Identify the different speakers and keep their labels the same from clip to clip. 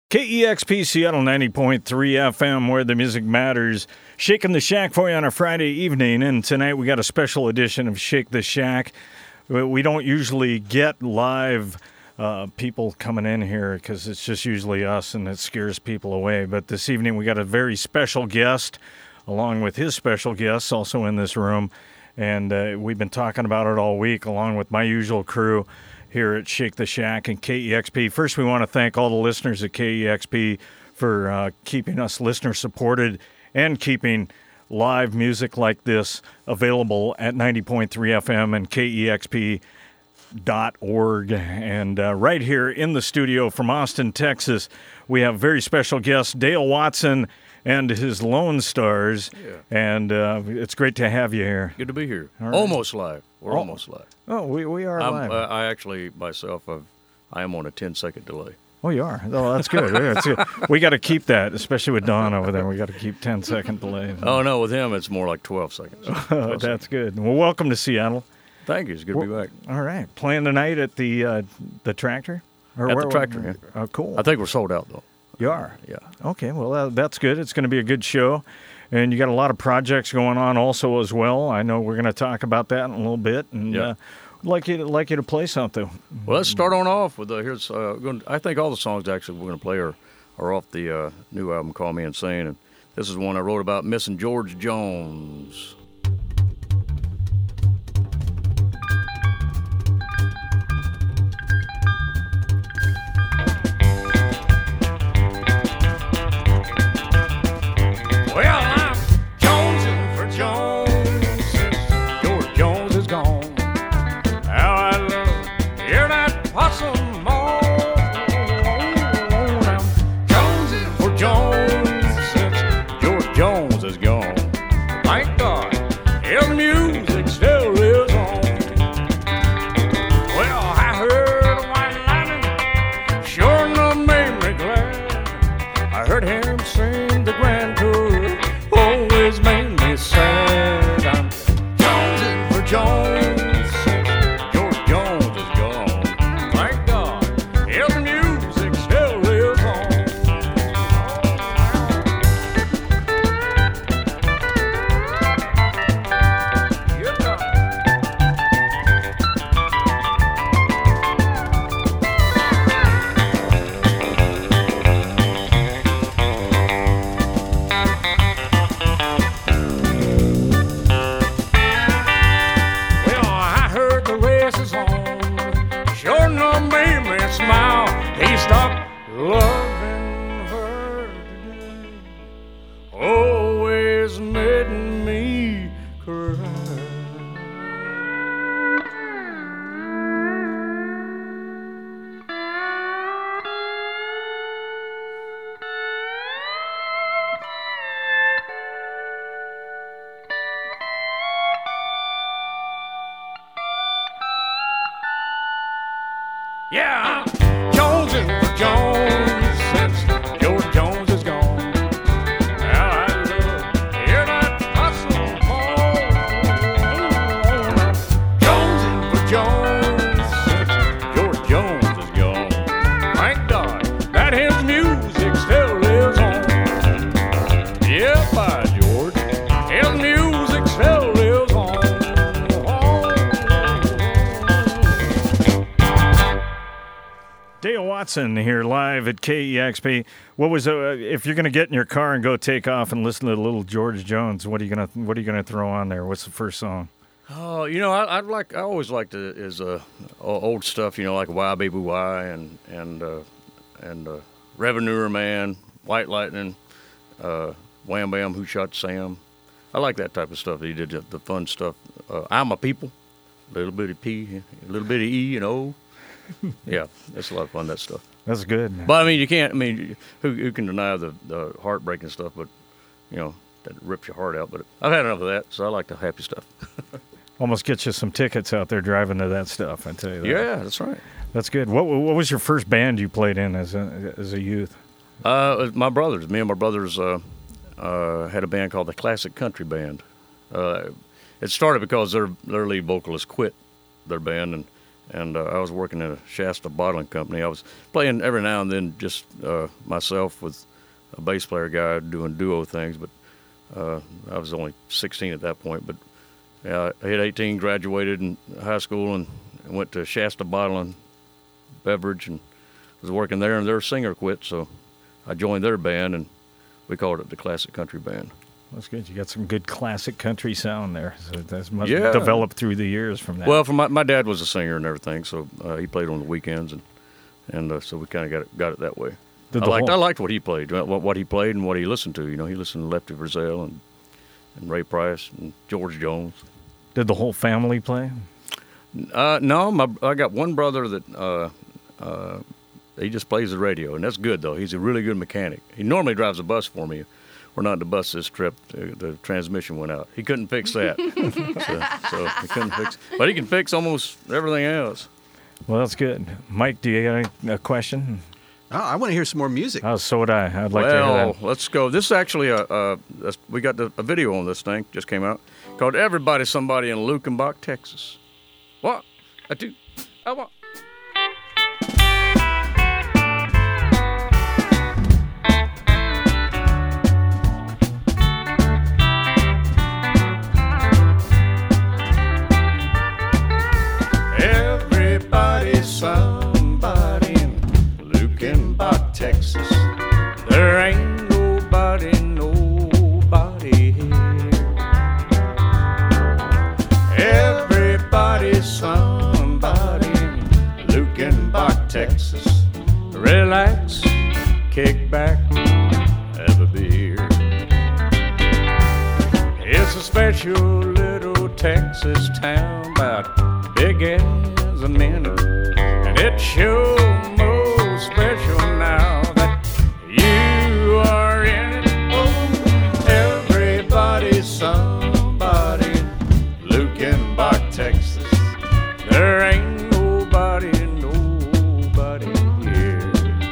Speaker 1: KEXP Seattle 90.3 FM, where the music matters. Shaking the Shack for you on a Friday evening, and tonight we got a special edition of Shake the Shack. We don't usually get live people coming in here because it's just usually us and it scares people away. But this evening we got a very special guest, along with his special guests also in this room. And we've been talking about it all week, along with my usual crew here at Shake the Shack and KEXP. First, we want to thank all the listeners at KEXP for keeping us listener-supported and keeping live music like this available at 90.3 FM and KEXP.org. And right here in the studio from Austin, Texas, we have very special guest Dale Watson and his Lone Stars. Yeah. And it's great to have you here.
Speaker 2: Good to be here.
Speaker 1: Right.
Speaker 2: Almost live. We're almost live.
Speaker 1: Oh, we are live.
Speaker 2: I actually, myself, I am on a 10-second delay.
Speaker 1: Oh, you are? Oh, that's good. We got to keep that, especially with Don over there. We got to keep 10-second delay.
Speaker 2: Oh, no, with him, it's more like 12 seconds.
Speaker 1: Oh, that's good. Well, welcome to Seattle.
Speaker 2: Thank you. It's good to be back.
Speaker 1: All right. Playing tonight at the Tractor?
Speaker 2: The Tractor, yeah.
Speaker 1: Oh, cool.
Speaker 2: I think we're sold out, though.
Speaker 1: You are?
Speaker 2: Yeah.
Speaker 1: Okay, well, that's good. It's going to be a good show. And you got a lot of projects going on also as well. I know we're going to talk about that in a little bit. And I'd like you to play something.
Speaker 2: Well, let's start on off with I think all the songs actually we're going to play are off the new album, Call Me Insane. And this is one I wrote about missing George Jones. Yeah, Jonesing for Jones since George Jones is gone. Well, I love to hear that hustle call. Jonesing for Jones since George Jones is gone. Thank God that his music still lives on. Yeah, by George, his music still lives on.
Speaker 1: Dale Watson here live at KEXP. What was if you're going to get in your car and go take off and listen to little George Jones? What are you gonna throw on there? What's the first song?
Speaker 2: Oh, I always liked old stuff. Like Why Baby Why and Revenue Man, White Lightning, Wham Bam Who Shot Sam. I like that type of stuff. He did the fun stuff. I'm a People, little bitty P, little bitty E and O. Yeah, that's a lot of fun, that stuff.
Speaker 1: That's good.
Speaker 2: But, you can't, who can deny the heartbreaking stuff, but, that rips your heart out. But I've had enough of that, so I like the happy stuff.
Speaker 1: Almost gets you some tickets out there driving to that stuff, I tell you that.
Speaker 2: Yeah, that's right.
Speaker 1: That's good. What was your first band you played in as a youth?
Speaker 2: My brothers. Me and my brothers had a band called the Classic Country Band. It started because their lead vocalist quit their band,
Speaker 3: and I was working at a Shasta bottling company. I was playing every now and then, just myself with a bass player guy doing duo things, but I was only 16 at that point. But I hit 18, graduated in high school, and went to Shasta Bottling Beverage, and was working there, and their singer quit, so I joined their band, and we called it the Classic Country Band.
Speaker 1: That's good. You got some good classic country sound there. So that must have developed through the years from that.
Speaker 3: Well, my dad was a singer and everything, so he played on the weekends, and so we kind of got it that way. I liked what he played, what he played and what he listened to. You know, he listened to Lefty Frizzell and Ray Price and George Jones.
Speaker 1: Did the whole family play?
Speaker 3: No, I got one brother that he just plays the radio, and that's good though. He's a really good mechanic. He normally drives a bus for me. We're not on the bus this trip. The transmission went out. He couldn't fix that, so he couldn't fix. But he can fix almost everything else.
Speaker 1: Well, that's good. Mike, do you got a question?
Speaker 4: Oh, I want to hear some more music.
Speaker 1: Oh, so would I. I'd like to hear that.
Speaker 3: Well, let's go. This is actually we got a video on this thing, just came out, called Everybody Somebody in Lukenbach, Texas. One, a two, a one.
Speaker 2: Everybody somebody in Lukenbach, Texas. There ain't nobody here. Everybody somebody in Lukenbach, Texas. Relax, kick back, have a beer. It's a special little Texas town about big as a minute, and it's sure more special now that you are in it. Oh, everybody somebody in Lukenbach, Texas. There ain't nobody here.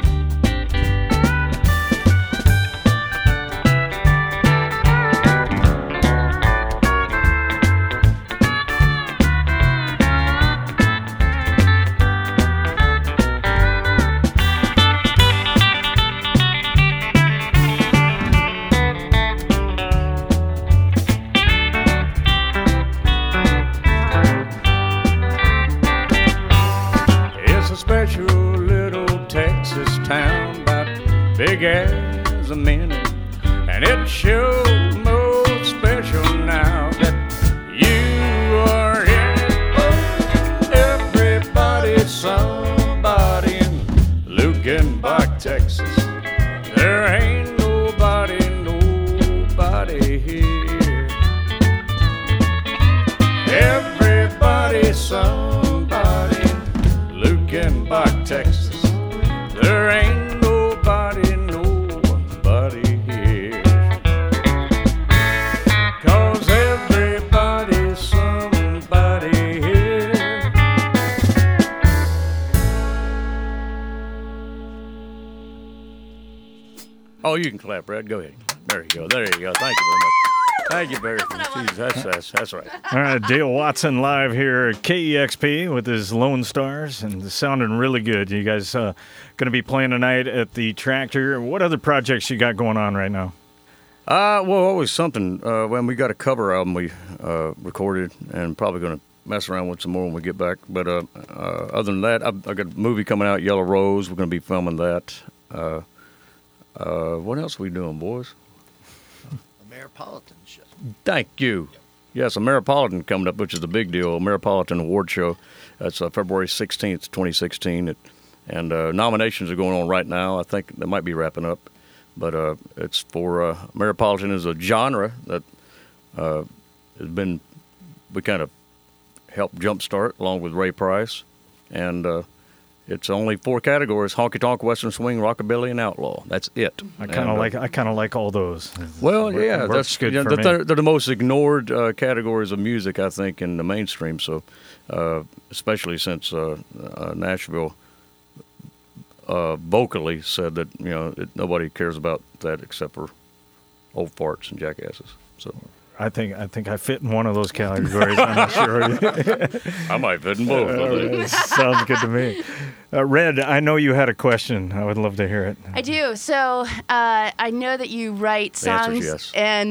Speaker 2: Special little Texas town about big as a minute, and it's sure more special now that you are in it. Oh, everybody somebody in Lukenbach, Texas. There ain't nobody here. Everybody somebody in Lukenbach, Texas. There ain't nobody here. 'Cause everybody's somebody here.
Speaker 3: Oh, you can clap, Brad. Go ahead. There you go. There you go. Thank you very much. Thank you, Barry. Jeez, that's right.
Speaker 1: All right, Dale Watson live here at KEXP with his Lone Stars, and it's sounding really good. You guys going to be playing tonight at the Tractor. What other projects you got going on right now?
Speaker 3: Well, always something. When we got a cover album we recorded, and probably going to mess around with some more when we get back. But other than that, I got a movie coming out, Yellow Rose. We're going to be filming that. What else are we doing, boys?
Speaker 4: Ameripolitan show.
Speaker 3: Thank you. Yes, Ameripolitan coming up, which is the big deal. Ameripolitan Award Show. That's February 16th, 2016. And nominations are going on right now. I think they might be wrapping up. But it's for Ameripolitan is a genre that has been, we kind of helped jumpstart along with Ray Price. And it's only 4 categories: honky tonk, western swing, rockabilly, and outlaw. That's it.
Speaker 1: I kind of like all those.
Speaker 3: Well, yeah,
Speaker 1: that's good. For me.
Speaker 3: They're the most ignored categories of music, I think, in the mainstream. So, especially since Nashville vocally said that nobody cares about that except for old farts and jackasses. So,
Speaker 1: I think I fit in one of those categories. I'm not sure.
Speaker 3: I might fit in both.
Speaker 1: Sounds good to me. Red, I know you had a question. I would love to hear it.
Speaker 5: I do. So I know that you write
Speaker 3: The answer's
Speaker 5: songs
Speaker 3: yes.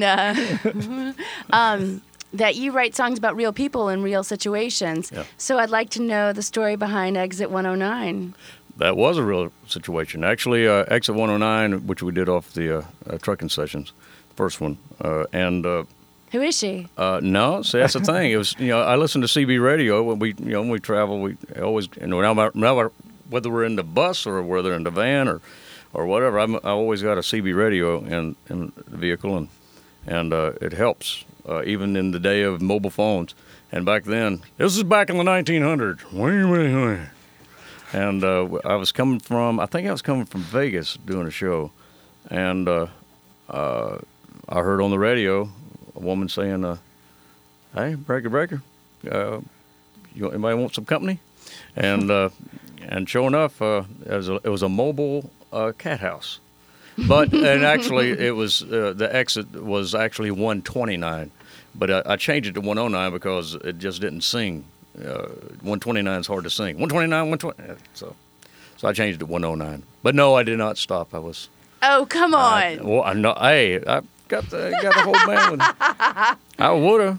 Speaker 5: and that you write songs about real people in real situations.
Speaker 3: Yeah.
Speaker 5: So I'd like to know the story behind Exit 109.
Speaker 3: That was a real situation. Actually, Exit 109, which we did off the trucking sessions, first one, and
Speaker 5: Who is she?
Speaker 3: no, see that's the thing. It was I listen to CB radio when we travel. We always no matter whether we're in the bus or whether in the van or whatever. I always got a CB radio in the vehicle, and it helps even in the day of mobile phones. And back then, this is back in the 1900s. And I was coming from Vegas doing a show, and I heard on the radio a woman saying, "Hey, Breaker, anybody want some company?" And sure enough, it was a mobile cat house, and actually it was the exit was actually 129, but I changed it to 109 because it just didn't sing. 129 is hard to sing. 129, 120. So I changed it to 109. But no, I did not stop. I was.
Speaker 5: Oh, come on.
Speaker 3: Well, I know. Hey, I got the whole band. I woulda.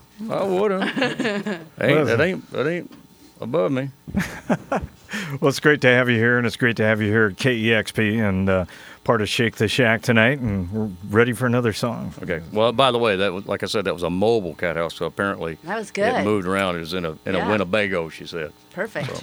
Speaker 3: That ain't above me.
Speaker 1: Well, it's great to have you here, and it's great to have you here at KEXP and part of Shake the Shack tonight, and we're ready for another song.
Speaker 3: Okay. Well, by the way, that was, like I said, that was a mobile cat house, so apparently
Speaker 5: That was good.
Speaker 3: it moved around. It was in a
Speaker 5: Yeah.
Speaker 3: Winnebago, she said.
Speaker 5: Perfect.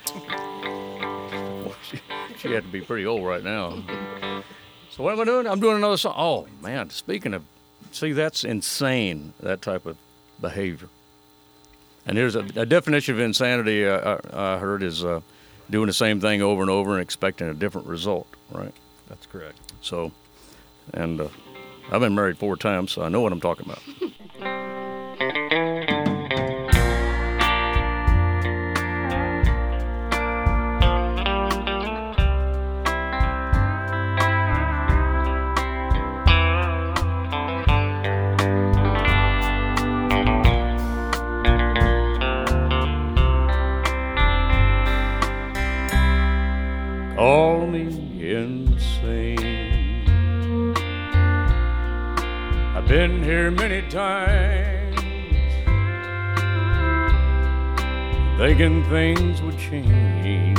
Speaker 3: Well, she had to be pretty old right now. So what am I doing? I'm doing another song. Oh, man, see, that's insane, that type of behavior. And here's a definition of insanity I heard is doing the same thing over and over and expecting a different result, right?
Speaker 1: That's correct.
Speaker 3: So, and I've been married 4 times, so I know what I'm talking about. Call me insane. I've been here many times, thinking things would change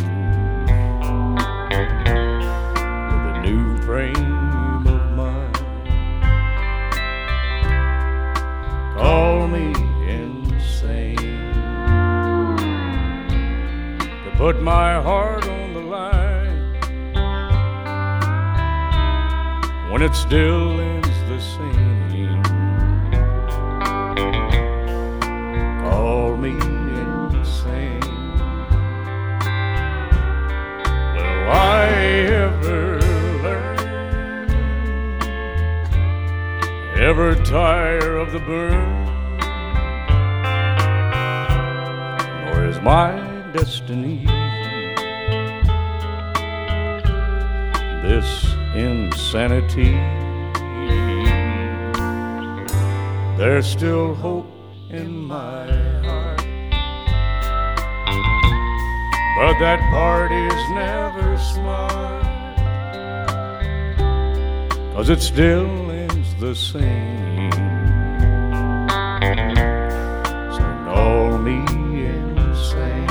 Speaker 3: with a new frame of mind. Call me insane to put my heart on the line when it still ends the same. Call me insane. Will I ever learn? Ever tire of the burn? Or is my destiny this insanity? There's still hope in my heart, but that part is never smart, 'cause it still ends the same. So call me insane.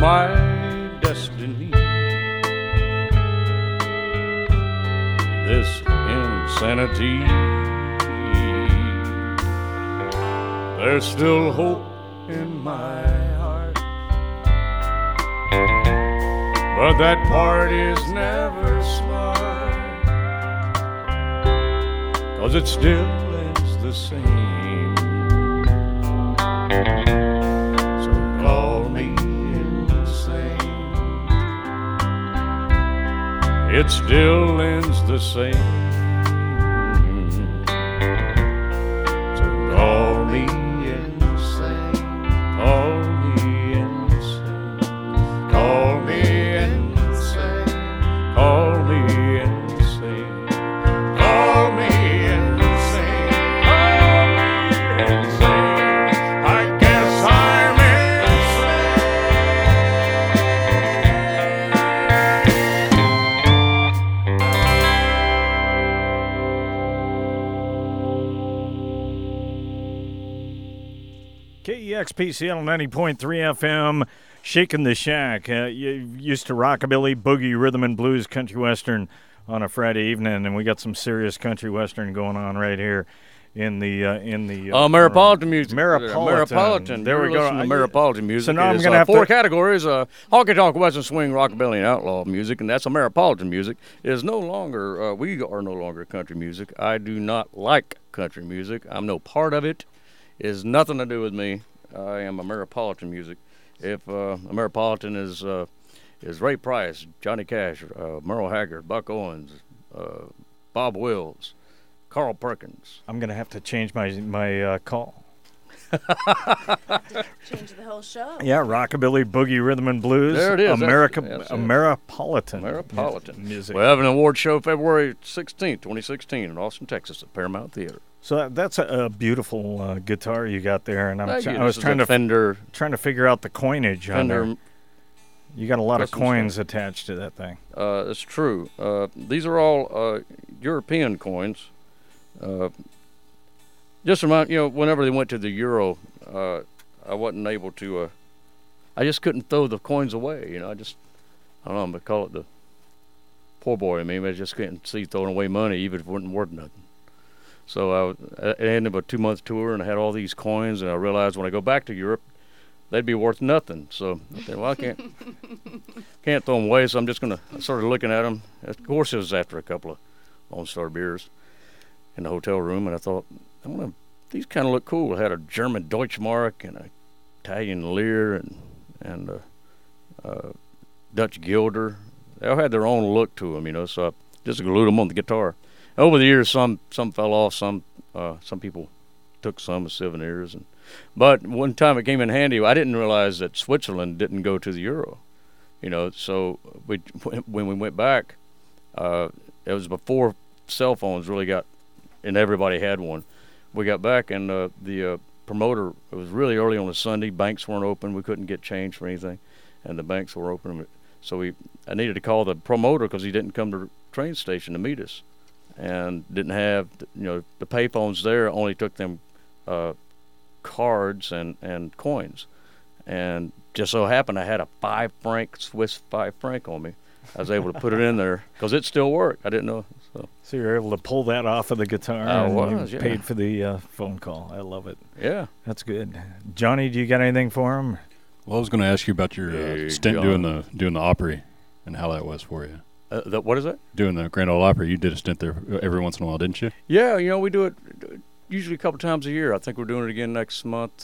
Speaker 3: my destiny. This insanity. There's still hope in my heart, but that part is never smart, 'cause it still ends the same. So call me insane. It still ends the same. So call me insane. Call me insane. Call me insane. Call me insane. Call me insane. Call me insane. I guess I'm
Speaker 1: KEXP Seattle 90.3 FM, Shaking the Shack. You used to rockabilly, boogie, rhythm and blues, country western on a Friday evening, and we got some serious country western going on right here in the
Speaker 3: Ameripolitan music.
Speaker 1: Ameripolitan.
Speaker 3: There we go. Ameripolitan music.
Speaker 1: So now I'm
Speaker 3: is,
Speaker 1: gonna have
Speaker 3: four
Speaker 1: to-
Speaker 3: categories: honky tonk, western swing, rockabilly, and outlaw music, and that's Ameripolitan music. It is no longer. We are no longer country music. I do not like country music. I'm no part of it. It has nothing to do with me. I am Ameripolitan music. If Ameripolitan is Ray Price, Johnny Cash, Merle Haggard, Buck Owens, Bob Wills, Carl Perkins.
Speaker 1: I'm going to have to change my call.
Speaker 5: Change the whole show.
Speaker 1: Yeah, rockabilly, boogie, rhythm and blues.
Speaker 3: There it is.
Speaker 1: America,
Speaker 3: That's it.
Speaker 1: Ameripolitan.
Speaker 3: Ameripolitan
Speaker 1: music.
Speaker 3: We have an award show February 16th, 2016 in Austin, Texas at Paramount Theater.
Speaker 1: So that's a beautiful guitar you got there, and
Speaker 3: Thank you.
Speaker 1: I was
Speaker 3: This is
Speaker 1: trying
Speaker 3: a
Speaker 1: to
Speaker 3: Fender.
Speaker 1: figure out the coinage on there.
Speaker 3: Fender.
Speaker 1: You got a lot of
Speaker 3: custom
Speaker 1: coins attached to that thing.
Speaker 3: It's true. These are all European coins. Just remind whenever they went to the euro, I wasn't able to. I just couldn't throw the coins away. I don't know. I'm gonna call it the poor boy in me. I just couldn't see throwing away money, even if it wasn't worth nothing. So I ended up a 2-month tour, and I had all these coins, and I realized when I go back to Europe, they'd be worth nothing. So I said, well, I can't throw them away, so I started looking at them. Of course, it was after a couple of Lone Star beers in the hotel room, and I thought, these kind of look cool. I had a German Deutschmark and an Italian Lire and a Dutch Guilder. They all had their own look to them, so I just glued them on the guitar. Over the years, some fell off. Some people took some as souvenirs. But one time it came in handy. I didn't realize that Switzerland didn't go to the euro. So when we went back, it was before cell phones really got, and everybody had one. We got back, and the promoter, it was really early on a Sunday. Banks weren't open. We couldn't get change for anything, and the banks were open. So I needed to call the promoter because he didn't come to the train station to meet us. And didn't have, the payphones there only took them cards and coins. And just so happened I had a Swiss 5 franc on me. I was able to put it in there because it still worked. I didn't know.
Speaker 1: So you were able to pull that off of the guitar and you
Speaker 3: yeah.
Speaker 1: paid for the phone call. I love it.
Speaker 3: Yeah.
Speaker 1: That's good. Johnny, do you got anything for him?
Speaker 6: Well, I was going to ask you about your
Speaker 3: Hey,
Speaker 6: stint
Speaker 3: John.
Speaker 6: doing the Opry and how that was for you.
Speaker 3: What is that?
Speaker 6: Doing the Grand Ole Opry, you did a stint there every once in a while, didn't you?
Speaker 3: Yeah, we do it usually a couple times a year. I think we're doing it again next month.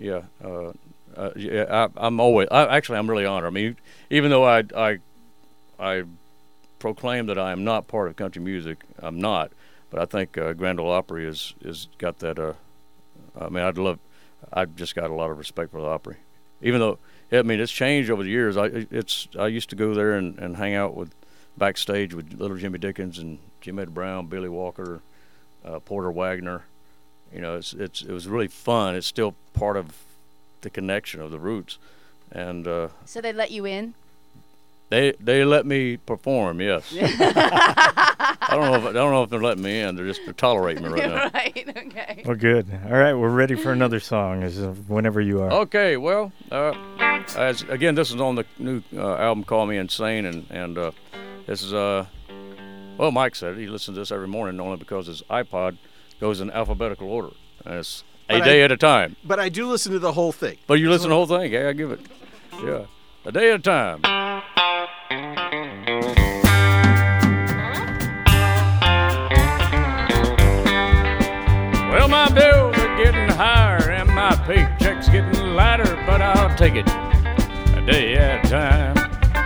Speaker 3: I'm really honored. I mean, even though I proclaim that I am not part of country music, I'm not. But I think Grand Ole Opry is got that. I've just got a lot of respect for the Opry, even though it's changed over the years. I used to go there and hang out backstage with Little Jimmy Dickens and Jim Ed Brown, Billy Walker, Porter Wagner. It was really fun. It's still part of the connection of the roots, and
Speaker 5: So they let you in?
Speaker 3: They let me perform. Yes. I don't know if they're letting me in. They're tolerating me right now.
Speaker 5: Right. Okay.
Speaker 1: Well, good. All right, we're ready for another song. Whenever you are.
Speaker 3: Okay. Well, again, this is on the new album "Call Me Insane," and this is well, Mike said it. He listens to this every morning only because his iPod goes in alphabetical order, and it's a day at a time.
Speaker 4: But I do listen to the whole thing.
Speaker 3: But you listen to the whole thing. Yeah, I give it. Yeah, a day at a time. Well, my bills are getting higher and my paycheck's getting lighter, but I'll take it a day at a time.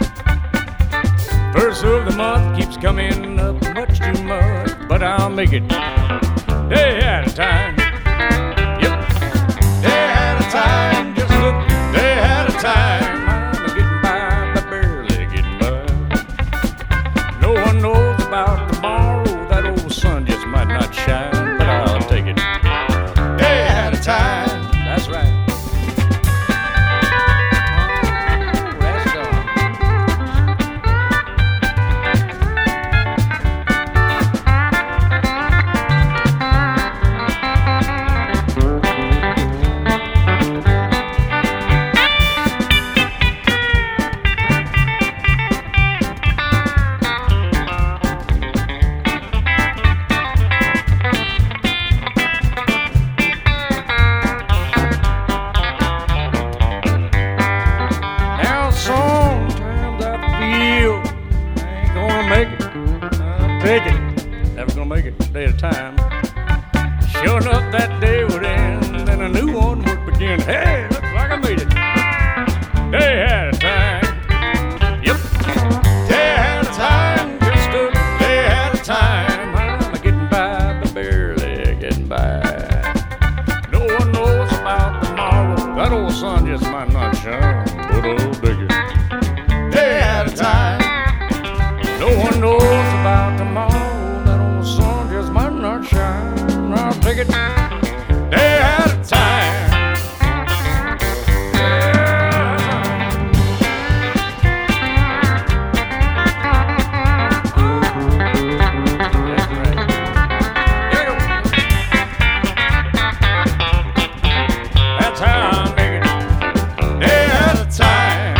Speaker 3: First of the month keeps coming up much too much, but I'll make it day at a time. Yep, day at a time, just a day at a time. I'm getting by, but barely getting by. No one knows about tomorrow, that old sun just might not shine, but I'll take it day at a time. That's right. Never gonna make it a day at a time. Sure enough, that day would end, then a new one would begin. Hey, looks like I made it. Day at a time. Yep. Day at a time, just a day at a time. I'm getting by, but barely getting by. No one knows about tomorrow. That old sun just might not shine, but I'll dig it. Day at a time. No one knows about tomorrow. That old sun just might not shine. I'll take it day at a time. That's right. That's how I make it day at a time.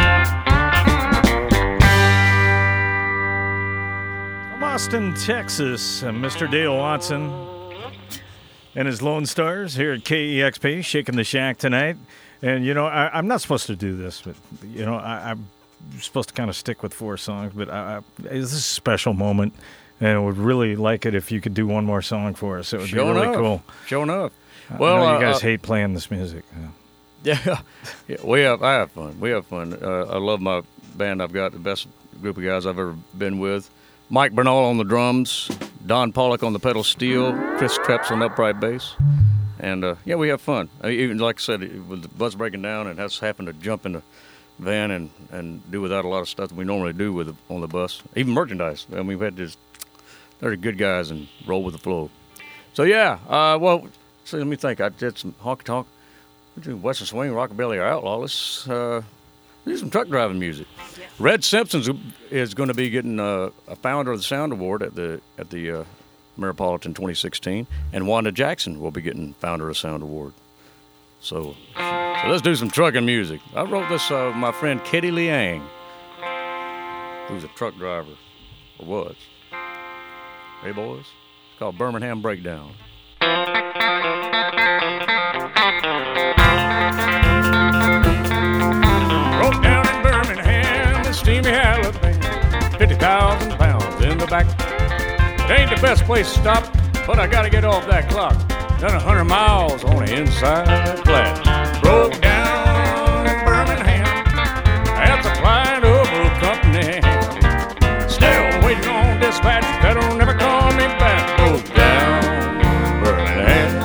Speaker 1: From Austin, Texas, Mr. Dale Watson and his Lone Stars here at KEXP, shaking the shack tonight. And, you know, I'm not supposed to do this, but, you know, I'm supposed to kind of stick with 4 songs. But this is a special moment, and I would really like it if you could do one more song for us. It would be really cool.
Speaker 3: Sure enough.
Speaker 1: Well, I know you guys hate playing this music.
Speaker 3: Yeah, I have fun. We have fun. I love my band. I've got the best group of guys I've ever been with. Mike Bernal on the drums, Don Pollock on the pedal steel, Chris Treps on upright bass. And, yeah, we have fun. Even, like I said, with the bus breaking down and us having to jump in the van and do without a lot of stuff that we normally do on the bus. Even merchandise. I mean, we've had to they're good guys and roll with the flow. So, yeah, well, so let me think. I did some honky-tonk. We do Western Swing, Rockabilly, or Outlaw. Let's do some truck driving music. Yeah. Red Simpson is going to be getting a Founder of the Sound Award at the Ameripolitan 2016, and Wanda Jackson will be getting Founder of the Sound Award. So let's do some trucking music. I wrote this with my friend Kitty Liang, who's a truck driver, or was. Hey, boys. It's called Birmingham Breakdown. Broke down in Birmingham, the steamy Alabama, 50,000 pounds in the back. It ain't the best place to stop, but I gotta get off that clock. Done 100 miles on the inside flat. Broke down in Birmingham at the Flying Over Company. Still waiting on dispatch that'll never call me back. Broke down in Birmingham.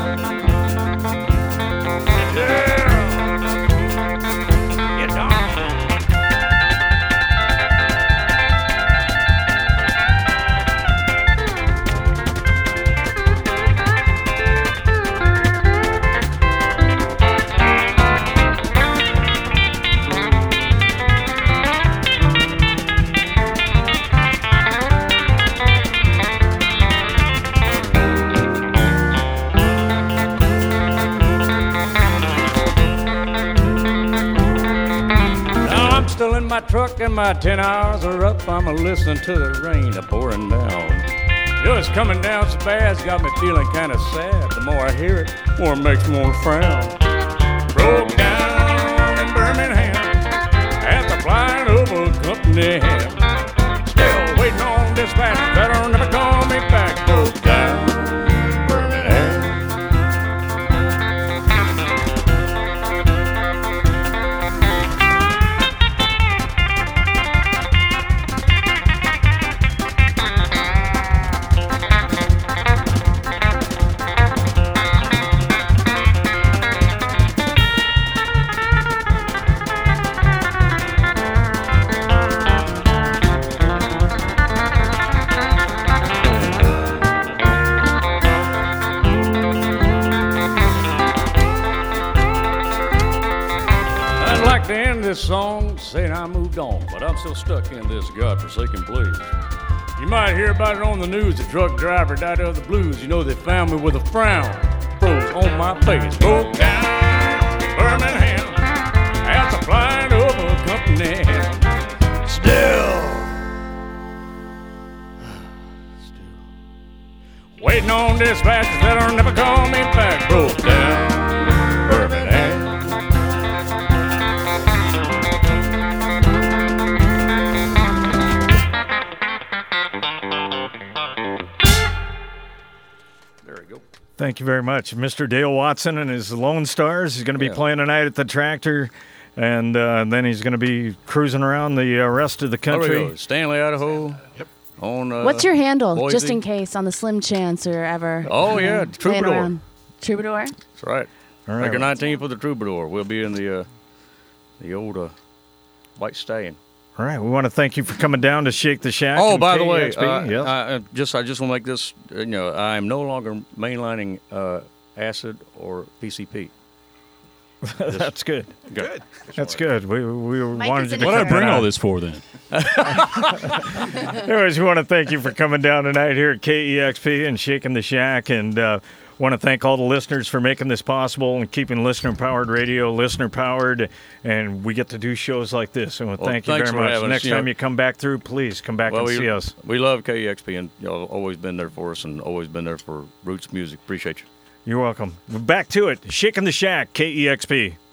Speaker 3: truck and my 10 hours are up. I'm a-listening to the rain a-pouring down. You know, it's coming down so fast, got me feeling kind of sad. The more I hear it, more it makes me want to frown. Broke down in Birmingham at the Flying Over Company. Still waiting on dispatch, better never call me back. Broke down Birmingham. This song saying I moved on, but I'm still stuck in this godforsaken place. You might hear about it on the news. The truck driver died of the blues. You know they found me with a frown froze on my face. Broke down Birmingham at the Flying Over Company. Still waiting on dispatches that'll never call me back. Broke down Birmingham.
Speaker 1: Thank you very much. Mr. Dale Watson and his Lone Stars. He's going to be playing tonight at the Tractor, and then he's going to be cruising around the rest of the country.
Speaker 3: There we go. Stanley, Idaho. Yep. On,
Speaker 5: what's your handle,
Speaker 3: Boise?
Speaker 5: just in case, on the slim chance you're ever
Speaker 3: Oh, yeah, Troubadour.
Speaker 5: around? Troubadour?
Speaker 3: That's right.
Speaker 1: All right.
Speaker 3: Figure 19th for the Troubadour. We'll be in the old White Stallion.
Speaker 1: All right. We want to thank you for coming down to Shake the Shack.
Speaker 3: Oh,
Speaker 1: and
Speaker 3: by the way,
Speaker 1: KEXP. Yes.
Speaker 3: I just want to make this, I am no longer mainlining acid or PCP.
Speaker 1: That's good.
Speaker 4: Good.
Speaker 1: That's good. We
Speaker 5: Mike
Speaker 1: wanted
Speaker 5: is
Speaker 1: you
Speaker 5: in
Speaker 1: to
Speaker 5: it
Speaker 6: What did I
Speaker 1: come
Speaker 6: bring
Speaker 1: down.
Speaker 6: all this for then?
Speaker 1: Anyways, we want to thank you for coming down tonight here at KEXP and Shaking the Shack, and want to thank all the listeners for making this possible and keeping listener-powered radio listener-powered, and we get to do shows like this. And thank you
Speaker 3: thanks
Speaker 1: very
Speaker 3: for
Speaker 1: much.
Speaker 3: having us,
Speaker 1: Next time you come back through, please come back and see us.
Speaker 3: We love KEXP, and y'all always been there for us and always been there for Roots Music. Appreciate you.
Speaker 1: You're welcome. Back to it. Shaking the Shack, KEXP.